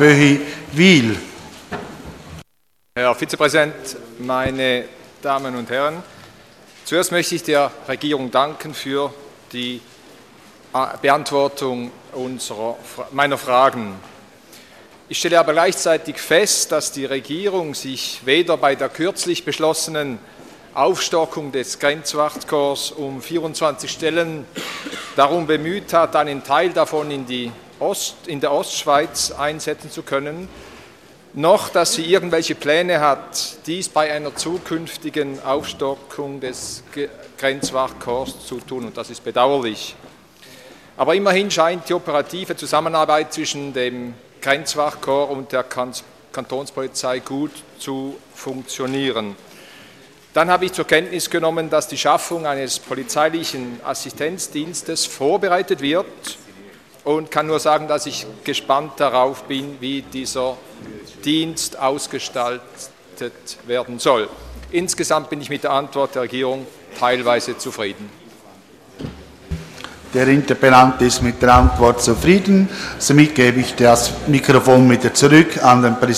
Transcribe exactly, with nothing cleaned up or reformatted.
Böhi-Wil. Herr Vizepräsident, meine Damen und Herren! Zuerst möchte ich der Regierung danken für die Beantwortung unserer, meiner Fragen. Ich stelle aber gleichzeitig fest, dass die Regierung sich weder bei der kürzlich beschlossenen Aufstockung des Grenzwachtkorps um vierundzwanzig Stellen darum bemüht hat, einen Teil davon in, die Ost, in der Ostschweiz einsetzen zu können, noch dass sie irgendwelche Pläne hat, dies bei einer zukünftigen Aufstockung des Grenzwachtkorps zu tun, und das ist bedauerlich. Aber immerhin scheint die operative Zusammenarbeit zwischen dem Grenzwachtkorps und der Kantonspolizei gut zu funktionieren. Dann habe ich zur Kenntnis genommen, dass die Schaffung eines polizeilichen Assistenzdienstes vorbereitet wird, und kann nur sagen, dass ich gespannt darauf bin, wie dieser Dienst ausgestaltet werden soll. Insgesamt bin ich mit der Antwort der Regierung teilweise zufrieden. Der Interpellant ist mit der Antwort zufrieden. Somit gebe ich das Mikrofon wieder zurück an den Präsidenten.